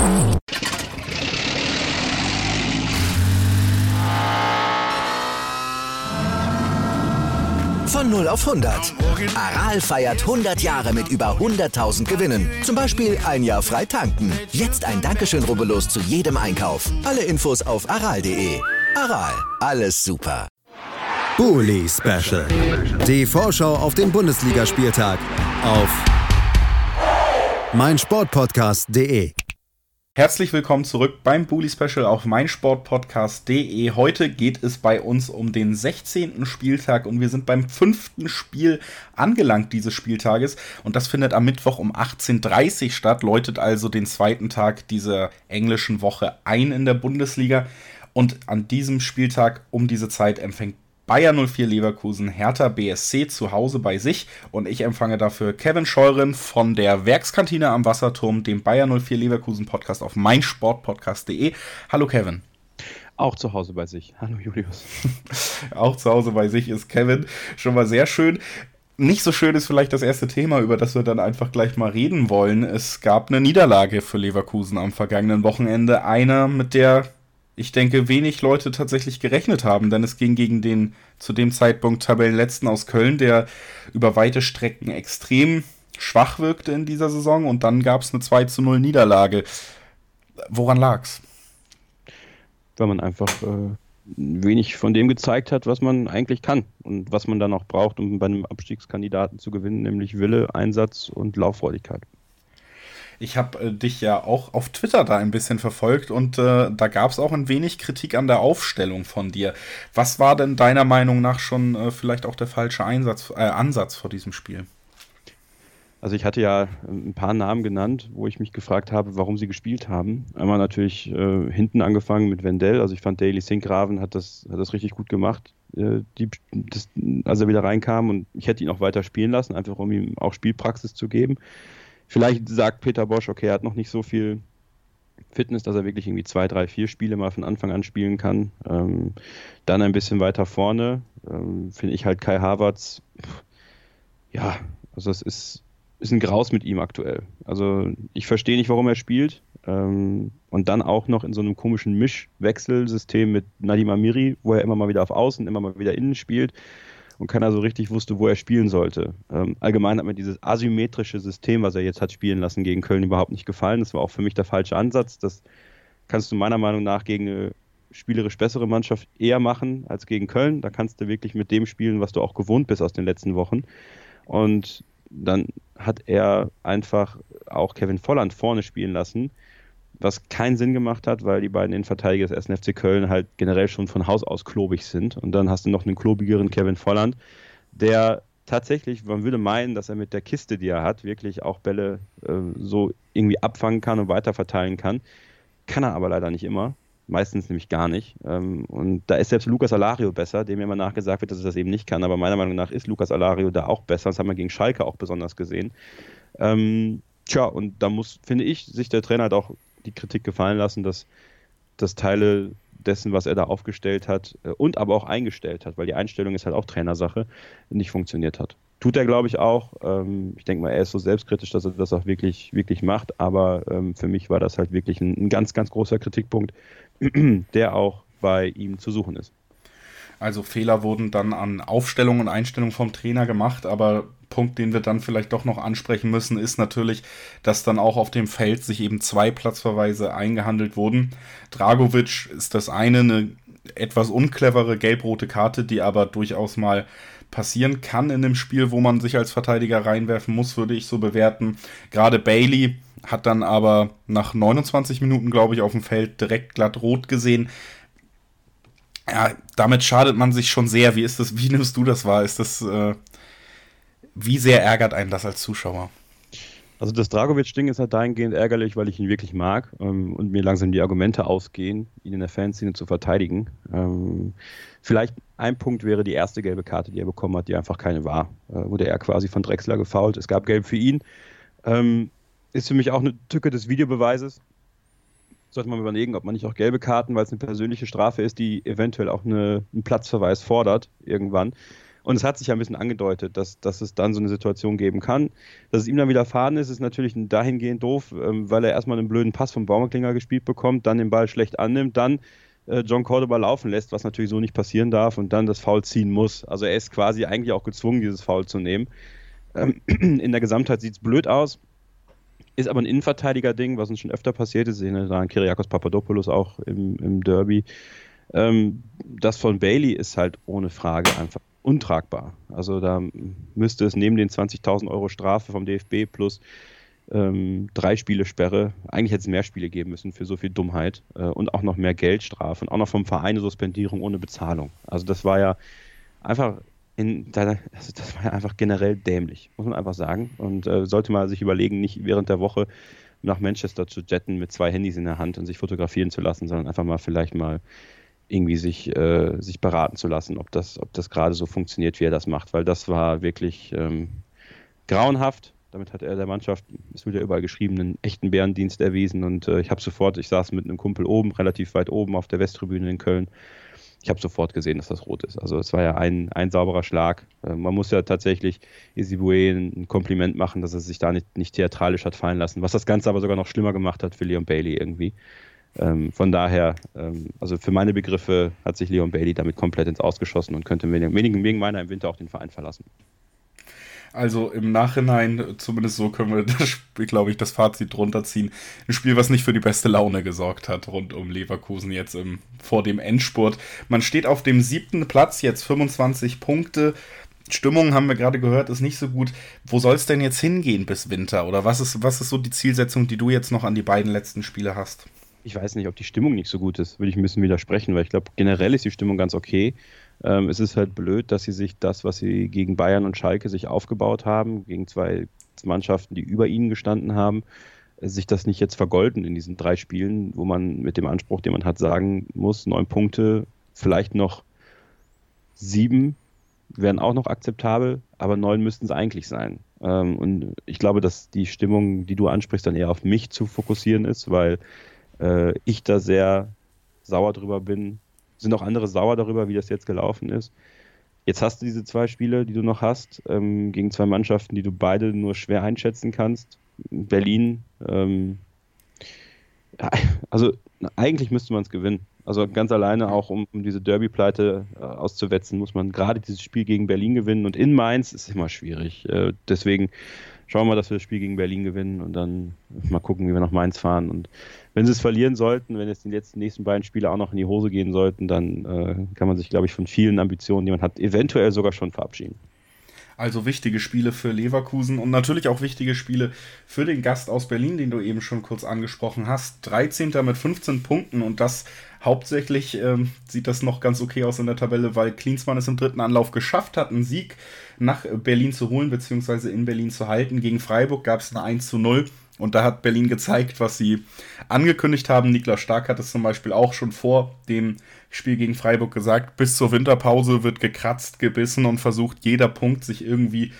Von 0 auf 100. Aral feiert 100 Jahre mit über 100.000 Gewinnen. Zum Beispiel ein Jahr frei tanken. Jetzt ein Dankeschön, rubbellos zu jedem Einkauf. Alle Infos auf aral.de. Aral, alles super. Bully Special. Die Vorschau auf den Bundesligaspieltag auf meinsportpodcast.de. Herzlich willkommen zurück beim Bully Special auf meinsportpodcast.de. Heute geht es bei uns um den 16. Spieltag und wir sind beim 5. Spiel angelangt dieses Spieltages. Und das findet am Mittwoch um 18:30 Uhr statt, läutet also den zweiten Tag dieser englischen Woche ein in der Bundesliga. Und an diesem Spieltag um diese Zeit empfängt Bayer 04 Leverkusen Hertha BSC zu Hause bei sich und ich empfange dafür Kevin Scheuren von der Werkskantine am Wasserturm, dem Bayer 04 Leverkusen Podcast auf meinsportpodcast.de. Hallo Kevin. Auch zu Hause bei sich. Hallo Julius. Auch zu Hause bei sich ist Kevin. Schon mal sehr schön. Nicht so schön ist vielleicht das erste Thema, über das wir dann einfach gleich mal reden wollen. Es gab eine Niederlage für Leverkusen am vergangenen Wochenende. Eine, mit der ich denke, wenig Leute tatsächlich gerechnet haben, denn es ging gegen den zu dem Zeitpunkt Tabellenletzten aus Köln, der über weite Strecken extrem schwach wirkte in dieser Saison und dann gab es eine 2:0 Niederlage. Woran lag's? Weil man einfach wenig von dem gezeigt hat, was man eigentlich kann und was man dann auch braucht, um bei einem Abstiegskandidaten zu gewinnen, nämlich Wille, Einsatz und Lauffreudigkeit. Ich habe dich ja auch auf Twitter da ein bisschen verfolgt und da gab es auch ein wenig Kritik an der Aufstellung von dir. Was war denn deiner Meinung nach schon vielleicht auch der falsche Ansatz vor diesem Spiel? Also ich hatte ja ein paar Namen genannt, wo ich mich gefragt habe, warum sie gespielt haben. Einmal natürlich hinten angefangen mit Wendell. Also ich fand Daily Sinkgraven hat das richtig gut gemacht, als er wieder reinkam. Und ich hätte ihn auch weiter spielen lassen, einfach um ihm auch Spielpraxis zu geben. Vielleicht sagt Peter Bosz, okay, er hat noch nicht so viel Fitness, dass er wirklich irgendwie 2, 3, 4 Spiele mal von Anfang an spielen kann. Dann ein bisschen weiter vorne finde ich halt Kai Havertz, ja, also es ist ein Graus mit ihm aktuell. Also ich verstehe nicht, warum er spielt. Und dann auch noch in so einem komischen Mischwechselsystem mit Nadim Amiri, wo er immer mal wieder auf Außen, immer mal wieder innen spielt. Und keiner so richtig wusste, wo er spielen sollte. Allgemein hat mir dieses asymmetrische System, was er jetzt hat spielen lassen, gegen Köln überhaupt nicht gefallen. Das war auch für mich der falsche Ansatz. Das kannst du meiner Meinung nach gegen eine spielerisch bessere Mannschaft eher machen als gegen Köln. Da kannst du wirklich mit dem spielen, was du auch gewohnt bist aus den letzten Wochen. Und dann hat er einfach auch Kevin Volland vorne spielen lassen, was keinen Sinn gemacht hat, weil die beiden Innenverteidiger des 1. FC Köln halt generell schon von Haus aus klobig sind. Und dann hast du noch einen klobigeren Kevin Volland, der tatsächlich, man würde meinen, dass er mit der Kiste, die er hat, wirklich auch Bälle so irgendwie abfangen kann und weiterverteilen kann. Kann er aber leider nicht immer. Meistens nämlich gar nicht. Und da ist selbst Lucas Alario besser, dem immer nachgesagt wird, dass er das eben nicht kann. Aber meiner Meinung nach ist Lucas Alario da auch besser. Das haben wir gegen Schalke auch besonders gesehen. Und da muss, finde ich, sich der Trainer halt auch die Kritik gefallen lassen, dass Teile dessen, was er da aufgestellt hat und aber auch eingestellt hat, weil die Einstellung ist halt auch Trainersache, nicht funktioniert hat. Tut er, glaube ich, auch. Ich denke mal, er ist so selbstkritisch, dass er das auch wirklich, wirklich macht, aber für mich war das halt wirklich ein ganz, ganz großer Kritikpunkt, der auch bei ihm zu suchen ist. Also Fehler wurden dann an Aufstellung und Einstellung vom Trainer gemacht, aber Punkt, den wir dann vielleicht doch noch ansprechen müssen, ist natürlich, dass dann auch auf dem Feld sich eben 2 Platzverweise eingehandelt wurden. Dragovic ist das eine etwas unclevere gelb-rote Karte, die aber durchaus mal passieren kann in dem Spiel, wo man sich als Verteidiger reinwerfen muss, würde ich so bewerten. Gerade Bailey hat dann aber nach 29 Minuten, glaube ich, auf dem Feld direkt glatt rot gesehen. Ja, damit schadet man sich schon sehr. Wie nimmst du das wahr? Wie sehr ärgert einen das als Zuschauer? Also das Dragovic-Ding ist halt dahingehend ärgerlich, weil ich ihn wirklich mag und mir langsam die Argumente ausgehen, ihn in der Fanszene zu verteidigen. Vielleicht ein Punkt wäre die erste gelbe Karte, die er bekommen hat, die einfach keine war. Wurde er quasi von Drexler gefoult. Es gab Gelb für ihn. Ist für mich auch eine Tücke des Videobeweises. Sollte man überlegen, ob man nicht auch gelbe Karten, weil es eine persönliche Strafe ist, die eventuell auch einen Platzverweis fordert irgendwann. Und es hat sich ja ein bisschen angedeutet, dass es dann so eine Situation geben kann. Dass es ihm dann widerfahren ist natürlich dahingehend doof, weil er erstmal einen blöden Pass vom Baumgartlinger gespielt bekommt, dann den Ball schlecht annimmt, dann John Cordoba laufen lässt, was natürlich so nicht passieren darf und dann das Foul ziehen muss. Also er ist quasi eigentlich auch gezwungen, dieses Foul zu nehmen. In der Gesamtheit sieht es blöd aus, ist aber ein Innenverteidiger-Ding, was uns schon öfter passiert ist. Ich erinnere da an Kyriakos Papadopoulos auch im Derby. Das von Bailey ist halt ohne Frage einfach untragbar. Also da müsste es neben den 20.000 Euro Strafe vom DFB plus 3 Spiele Sperre, eigentlich hätte es mehr Spiele geben müssen für so viel Dummheit und auch noch mehr Geldstrafe und auch noch vom Verein eine Suspendierung ohne Bezahlung. Also das war ja einfach das war ja einfach generell dämlich, muss man einfach sagen. Und sollte man sich überlegen, nicht während der Woche nach Manchester zu jetten mit 2 Handys in der Hand und sich fotografieren zu lassen, sondern einfach mal vielleicht mal irgendwie sich beraten zu lassen, ob das gerade so funktioniert, wie er das macht. Weil das war wirklich grauenhaft. Damit hat er der Mannschaft, es wird ja überall geschrieben, einen echten Bärendienst erwiesen. Und ich saß mit einem Kumpel oben, relativ weit oben auf der Westtribüne in Köln. Ich habe sofort gesehen, dass das rot ist. Also es war ja ein sauberer Schlag. Man muss ja tatsächlich Isibue ein Kompliment machen, dass er sich da nicht theatralisch hat fallen lassen. Was das Ganze aber sogar noch schlimmer gemacht hat für Leon Bailey irgendwie. Von daher, also für meine Begriffe hat sich Leon Bailey damit komplett ins Ausgeschossen und könnte wegen meiner im Winter auch den Verein verlassen. Also im Nachhinein, zumindest so können wir das Spiel, glaube ich, das Fazit drunter ziehen. Ein Spiel, was nicht für die beste Laune gesorgt hat, rund um Leverkusen jetzt vor dem Endspurt. Man steht auf dem 7. Platz, jetzt 25 Punkte. Stimmung, haben wir gerade gehört, ist nicht so gut. Wo soll es denn jetzt hingehen bis Winter? Oder was ist so die Zielsetzung, die du jetzt noch an die beiden letzten Spiele hast? Ich weiß nicht, ob die Stimmung nicht so gut ist, würde ich ein bisschen widersprechen, weil ich glaube, generell ist die Stimmung ganz okay. Es ist halt blöd, dass sie sich das, was sie gegen Bayern und Schalke sich aufgebaut haben, gegen 2 Mannschaften, die über ihnen gestanden haben, sich das nicht jetzt vergolden in diesen 3 Spielen, wo man mit dem Anspruch, den man hat, sagen muss, 9 Punkte, vielleicht noch 7 wären auch noch akzeptabel, aber 9 müssten es eigentlich sein. Und ich glaube, dass die Stimmung, die du ansprichst, dann eher auf mich zu fokussieren ist, weil ich da sehr sauer drüber bin. Sind auch andere sauer darüber, wie das jetzt gelaufen ist. Jetzt hast du diese 2 Spiele, die du noch hast, gegen 2 Mannschaften, die du beide nur schwer einschätzen kannst. Berlin, also eigentlich müsste man es gewinnen. Also ganz alleine auch, um diese Derby-Pleite auszuwetzen, muss man gerade dieses Spiel gegen Berlin gewinnen. Und in Mainz ist immer schwierig. Deswegen schauen wir mal, dass wir das Spiel gegen Berlin gewinnen und dann mal gucken, wie wir nach Mainz fahren. Und wenn sie es verlieren sollten, wenn jetzt die nächsten beiden Spiele auch noch in die Hose gehen sollten, dann kann man sich, glaube ich, von vielen Ambitionen, die man hat, eventuell sogar schon verabschieden. Also wichtige Spiele für Leverkusen und natürlich auch wichtige Spiele für den Gast aus Berlin, den du eben schon kurz angesprochen hast. 13. mit 15 Punkten und das hauptsächlich sieht das noch ganz okay aus in der Tabelle, weil Klinsmann es im 3. Anlauf geschafft hat, einen Sieg nach Berlin zu holen, beziehungsweise in Berlin zu halten. Gegen Freiburg gab es eine 1:0 und da hat Berlin gezeigt, was sie angekündigt haben. Niklas Stark hat es zum Beispiel auch schon vor dem Spiel gegen Freiburg gesagt, bis zur Winterpause wird gekratzt, gebissen und versucht jeder Punkt sich irgendwie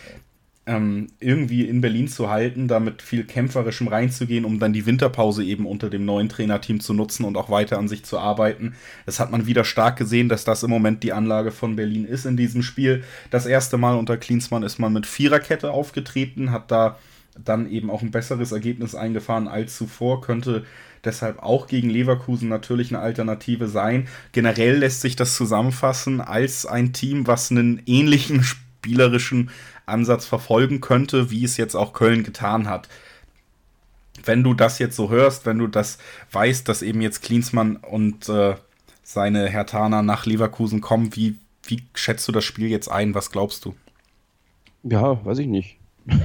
in Berlin zu halten, da mit viel Kämpferischem reinzugehen, um dann die Winterpause eben unter dem neuen Trainerteam zu nutzen und auch weiter an sich zu arbeiten. Das hat man wieder stark gesehen, dass das im Moment die Anlage von Berlin ist in diesem Spiel. Das erste Mal unter Klinsmann ist man mit Viererkette aufgetreten, hat da dann eben auch ein besseres Ergebnis eingefahren als zuvor, könnte deshalb auch gegen Leverkusen natürlich eine Alternative sein. Generell lässt sich das zusammenfassen als ein Team, was einen ähnlichen spielerischen Ansatz verfolgen könnte, wie es jetzt auch Köln getan hat. Wenn du das jetzt so hörst, wenn du das weißt, dass eben jetzt Klinsmann und seine Herthaner nach Leverkusen kommen, wie schätzt du das Spiel jetzt ein? Was glaubst du? Ja, weiß ich nicht.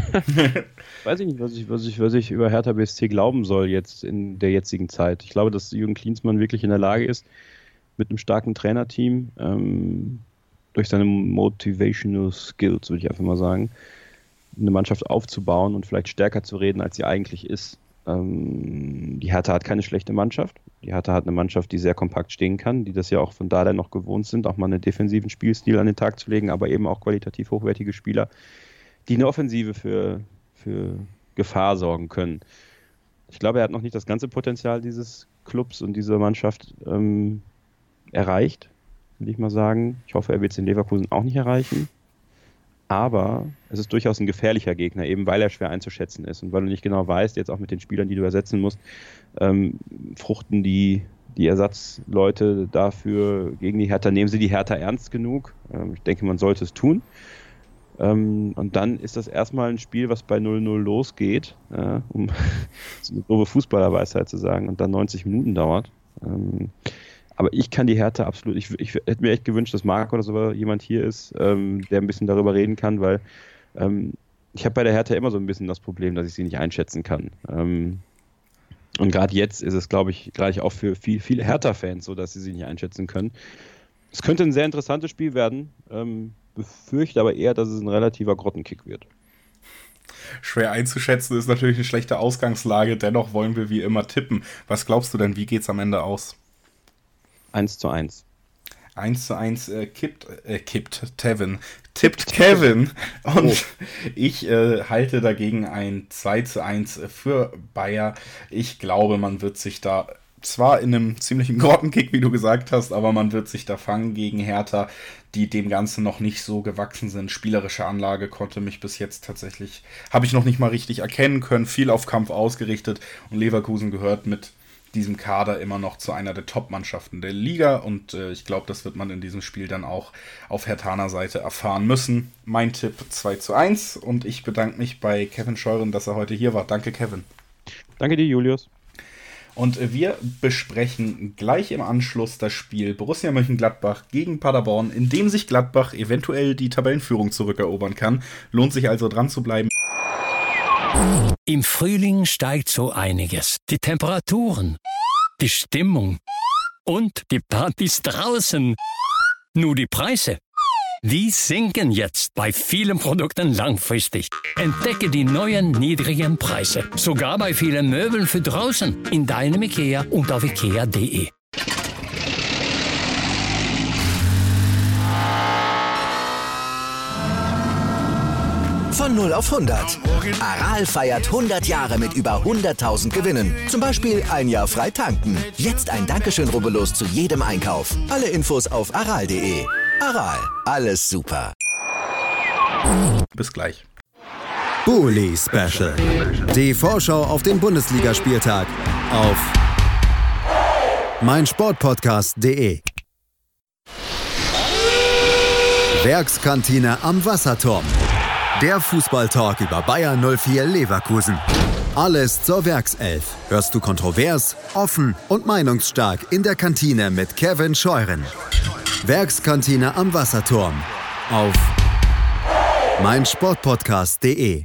Weiß ich nicht, was ich über Hertha BSC glauben soll jetzt in der jetzigen Zeit. Ich glaube, dass Jürgen Klinsmann wirklich in der Lage ist, mit einem starken Trainerteam, durch seine Motivational Skills, würde ich einfach mal sagen, eine Mannschaft aufzubauen und vielleicht stärker zu reden, als sie eigentlich ist. Die Hertha hat keine schlechte Mannschaft. Die Hertha hat eine Mannschaft, die sehr kompakt stehen kann, die das ja auch von Dardai noch gewohnt sind, auch mal einen defensiven Spielstil an den Tag zu legen, aber eben auch qualitativ hochwertige Spieler, die eine Offensive für Gefahr sorgen können. Ich glaube, er hat noch nicht das ganze Potenzial dieses Clubs und dieser Mannschaft erreicht, würde ich mal sagen. Ich hoffe, er wird es in Leverkusen auch nicht erreichen. Aber es ist durchaus ein gefährlicher Gegner, eben weil er schwer einzuschätzen ist und weil du nicht genau weißt, jetzt auch mit den Spielern, die du ersetzen musst, fruchten die Ersatzleute dafür gegen die Hertha, nehmen sie die Hertha ernst genug? Ich denke, man sollte es tun. Und dann ist das erstmal ein Spiel, was bei 0-0 losgeht, um so eine grobe Fußballerweisheit zu sagen, und dann 90 Minuten dauert. Aber ich kann die Hertha absolut, ich hätte mir echt gewünscht, dass Marc oder so jemand hier ist, der ein bisschen darüber reden kann, weil ich habe bei der Hertha immer so ein bisschen das Problem, dass ich sie nicht einschätzen kann. Und gerade jetzt ist es, glaube ich, gerade auch für viele Hertha-Fans so, dass sie nicht einschätzen können. Es könnte ein sehr interessantes Spiel werden, befürchte aber eher, dass es ein relativer Grottenkick wird. Schwer einzuschätzen ist natürlich eine schlechte Ausgangslage, dennoch wollen wir wie immer tippen. Was glaubst du denn, wie geht's am Ende aus? 1:1. 1:1 tippt Kevin und ich halte dagegen ein 2:1 für Bayer. Ich glaube, man wird sich da zwar in einem ziemlichen Grottenkick, wie du gesagt hast, aber man wird sich da fangen gegen Hertha, die dem Ganzen noch nicht so gewachsen sind. Spielerische Anlage konnte mich bis jetzt tatsächlich, habe ich noch nicht mal richtig erkennen können, viel auf Kampf ausgerichtet und Leverkusen gehört mit diesem Kader immer noch zu einer der Top-Mannschaften der Liga und ich glaube, das wird man in diesem Spiel dann auch auf Herthaner Seite erfahren müssen. Mein Tipp 2:1 und ich bedanke mich bei Kevin Scheuren, dass er heute hier war. Danke, Kevin. Danke dir, Julius. Und wir besprechen gleich im Anschluss das Spiel Borussia Mönchengladbach gegen Paderborn, in dem sich Gladbach eventuell die Tabellenführung zurückerobern kann. Lohnt sich also dran zu bleiben. Im Frühling steigt so einiges. Die Temperaturen, die Stimmung und die Partys draußen. Nur die Preise, die sinken jetzt bei vielen Produkten langfristig. Entdecke die neuen niedrigen Preise. Sogar bei vielen Möbeln für draußen. In deinem IKEA und auf ikea.de. Von 0 auf 100. Aral feiert 100 Jahre mit über 100.000 Gewinnen. Zum Beispiel ein Jahr frei tanken. Jetzt ein Dankeschön, rubbellos zu jedem Einkauf. Alle Infos auf aral.de. Aral, alles super. Bis gleich. Bully Special. Die Vorschau auf den Bundesligaspieltag auf meinsportpodcast.de. Werkskantine am Wasserturm. Der Fußballtalk über Bayer 04 Leverkusen. Alles zur Werkself. Hörst du kontrovers, offen und meinungsstark in der Kantine mit Kevin Scheuren. Werkskantine am Wasserturm auf meinsportpodcast.de.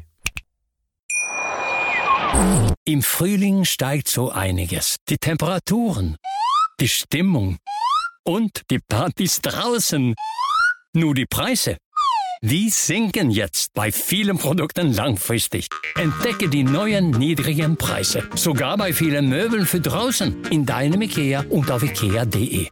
Im Frühling steigt so einiges. Die Temperaturen, die Stimmung und die Partys draußen. Nur die Preise, die sinken jetzt bei vielen Produkten langfristig. Entdecke die neuen niedrigen Preise. Sogar bei vielen Möbeln für draußen. In deinem IKEA und auf ikea.de.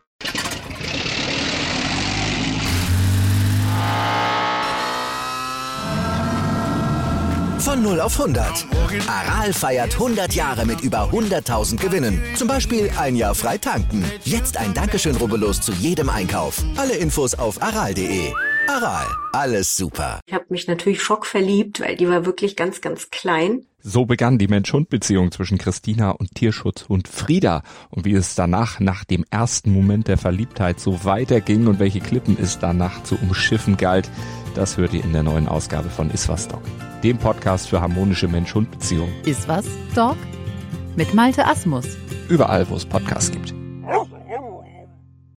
Von 0 auf 100. Aral feiert 100 Jahre mit über 100.000 Gewinnen. Zum Beispiel ein Jahr frei tanken. Jetzt ein Dankeschön, rubbellos zu jedem Einkauf. Alle Infos auf aral.de. Aral, alles super. Ich habe mich natürlich schockverliebt, weil die war wirklich ganz, ganz klein. So begann die Mensch-Hund-Beziehung zwischen Christina und Tierschutzhund Frieda. Und wie es danach, nach dem ersten Moment der Verliebtheit, so weiterging und welche Klippen es danach zu umschiffen galt, das hört ihr in der neuen Ausgabe von Iswas Dog, dem Podcast für harmonische Mensch-Hund-Beziehungen. Iswas Dog mit Malte Asmus. Überall, wo es Podcasts gibt.